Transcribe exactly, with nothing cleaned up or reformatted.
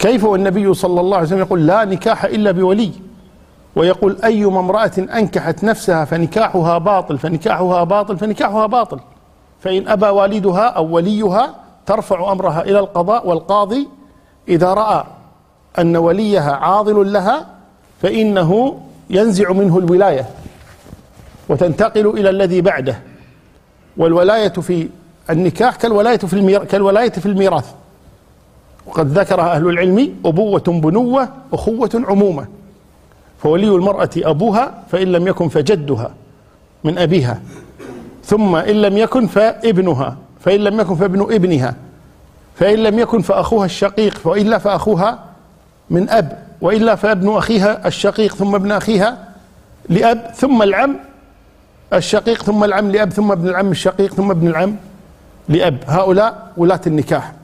كيف والنبي صلى الله عليه وسلم يقول لا نكاح إلا بولي، ويقول أيما امرأة أنكحت نفسها فنكاحها باطل فنكاحها باطل فنكاحها باطل، فإن أبى والدها أو وليها ترفع أمرها إلى القضاء، والقاضي إذا رأى أن وليها عاضل لها فإنه ينزع منه الولاية وتنتقل إلى الذي بعده. والولاية في النكاح كالولاية في الميراث كالولاية في الميراث، وقد ذكرها أهل العلم: أبوة بنوة، أخوة عمومة. فولي المرأة أبوها، فإن لم يكن فجدها من أبيها، ثم إن لم يكن فابنها، فإن لم يكن فابن ابنها، فإن لم يكن فأخوها الشقيق، وإلا فأخوها من أب، وإلا فابن أخيها الشقيق ثم ابن أخيها لأب، ثم العم الشقيق ثم العم لأب، ثم ابن العم الشقيق ثم ابن العم لأب. هؤلاء ولاة النكاح.